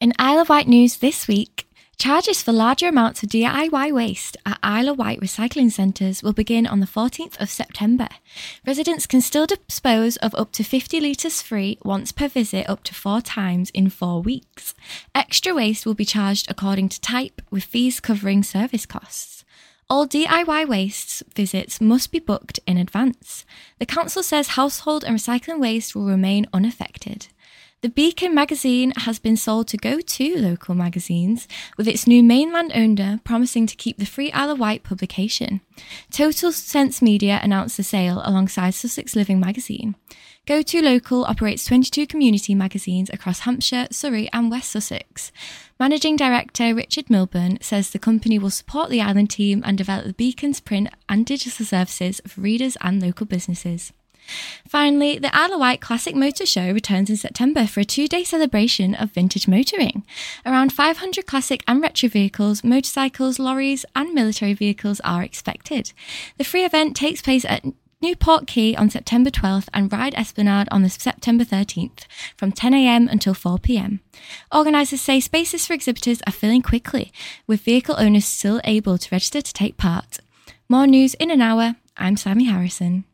In Isle of Wight news this week, charges for larger amounts of DIY waste at Isle of Wight recycling centres will begin on the 14th of September. Residents can still dispose of up to 50 litres free once per visit up to 4 times in 4 weeks. Extra waste will be charged according to type, with fees covering service costs. All DIY waste visits must be booked in advance. The council says household and recycling waste will remain unaffected. The Beacon magazine has been sold to Go2 local magazines, with its new mainland owner promising to keep the free Isle of Wight publication. Total Sense Media announced the sale alongside Sussex Living magazine. Go2 Local operates 22 community magazines across Hampshire, Surrey and West Sussex. Managing Director Richard Milburn says the company will support the island team and develop the Beacon's print and digital services for readers and local businesses. Finally, the Isle of Wight Classic Motor Show returns in September for a 2-day celebration of vintage motoring. Around 500 classic and retro vehicles, motorcycles, lorries and military vehicles are expected. The free event takes place at Newport Quay on September 12th and Ryde Esplanade on the September 13th from 10 a.m. until 4 p.m. Organisers say spaces for exhibitors are filling quickly, with vehicle owners still able to register to take part. More news in an hour. I'm Sammy Harrison.